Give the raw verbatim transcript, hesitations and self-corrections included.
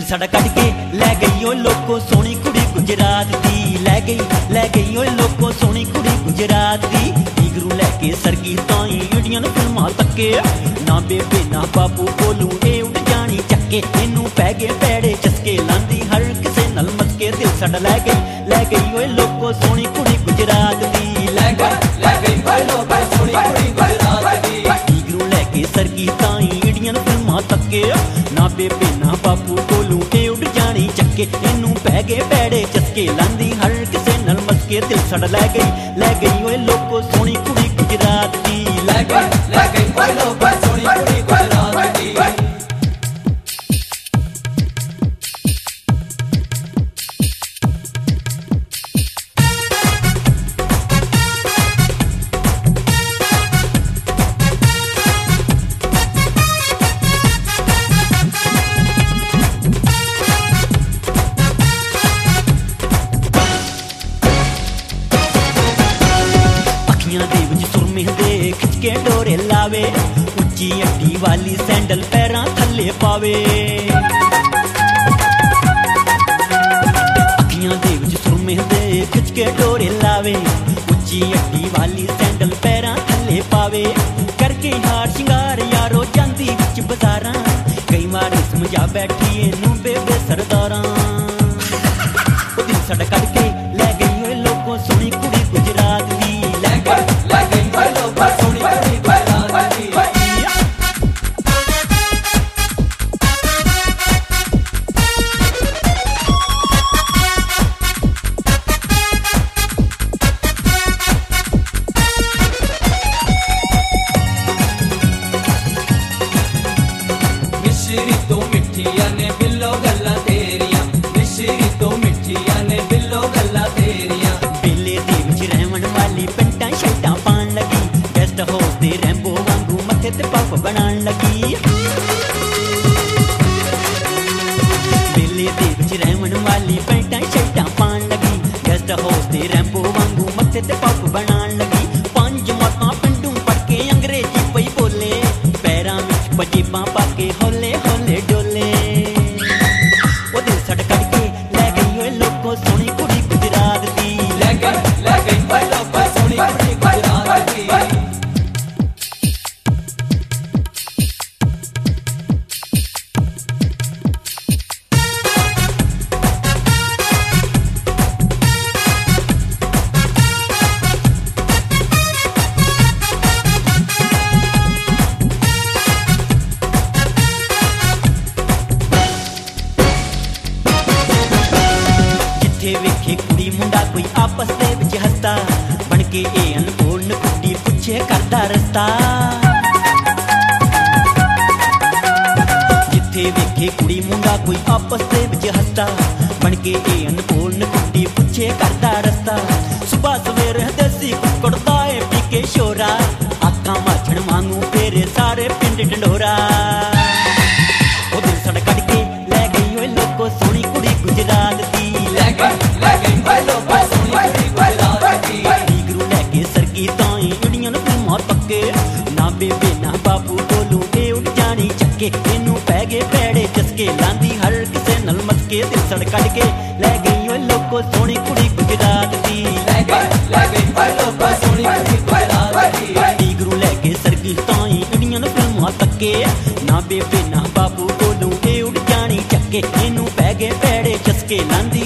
साडा कट के लै गई ओ लोको सोहनी कुड़ी गुजरात दी, लै गई लै गई ओ लोको सोहनी कुड़ी गुजरात दी। नीगरू लैके सरगी ताई इंडियन फिल्मां तक्के, ना बेबे ना बापू कोलू ए उड़ जानी चक्के। इनू पै गए पैड़े चस्के, लांदी हर किसे नल मस्के। दिल साडा लै गई लै गई ओ लोको सोहनी कुड़ी गुजरात दी, लै गई लै गई ओ लोको सोहनी कुड़ी गुजरात दी। नीगरू लैके सरगी ताई इंडियन फिल्मां तक्के, ना बेबे ना बापू कोलू ए उड़ जानी चक्के। इनू पै गए पैड़े चस्के, लांदी हर किसे नल मस्के। दिल साडा लै गई लै गई ओ लोको सोहनी कुड़ी गुजरात दी, लै गई लै गई ओ लोको सोहनी कुड़ी गुजरात दी। खिच के डोरे लावे, उच्ची अड्डी वाली सैंडल पैरां थल्ले पावे। अखियां दे विच सुरमे दे खिच के डोरे लावे, उच्ची अड्डी वाली सैंडल पैरां थल्ले पावे। करके हार शिंगार यारो जांदी विच बाजारां, कई वार समझा बैठी इनू बेबे सरदारां। ओ दिल साडा कट के लै गई ओ लोको सोहनी कुड़ी गुजरात दी, लै गई लै गई ओ लोको सोहनी कुड़ी गुजरात दी। मिश्री तो मिठिया ने बिल्लो गल्ला तेरिया, मिश्री तो मिठिया ने बिल्लो गल्ला तेरिया। बेले दे विच रहवन वाली पेंटां शर्टां पाण लगी, गेस्ट हाउस दे रैंबो वांगू मथे ते पफ बनाण लगी। बेले दे विच रहवन वाली पेंटां शर्टां पाण लगी, गेस्ट हाउस दे रैंबो वांगू मथे ते पफ बनाण लगी। पंज मतां पिंडू पढ़ के अंग्रेजी पई बोले, पैरां विच पंजेबां पा के हौले हौले डोले। ओ दिल साडा कट के लै गई ओ लोको सोहनी कुड़ी गुजरात दी, लै गई लै गई ओ लोको सोहनी कुड़ी गुजरात दी। वेखे कुड़ी मुंडा कोई आपस दे विच हसदा, बन के ए अनमोल नकुड़ी पुछे करदा रस्ता। जिथे वेखे कुड़ी मुंडा कोई आपस दे विच हसदा, बन के ए अनमोल नकुड़ी पुछे करदा रस्ता। सुबह सवेरे देसी कुकड़दा ए पी के शोरा, आका माछण वांगू फेरे सारे पिंड ढंडोरा। ओ दिल साडा कट के लै गई ओ लोको सोहनी कुड़ी गुजरात दी, लै गई लै गई ओ लोको सोहनी कुड़ी गुजरात दी। नीगरू लैके सरगी ताई इंडियन फिल्मां तक्के, ना बेबे ना बापू कोलू ए उड़ जानी चक्के। इनू पै गए पैड़े चस्के, लांदी हर किसे नल मस्के। दिल साडा कट के लै गई ओ लोको सोहनी कुड़ी गुजरात दी, लै गई लै गई ओ लोको सोहनी कुड़ी गुजरात दी। नीगरू लैके सरगी ताई इंडियन फिल्मां तक्के, ना बेबे ना बापू कोलू ए उड़ जानी चक्के। इनू पै गए पैड़े चस्के, लांदी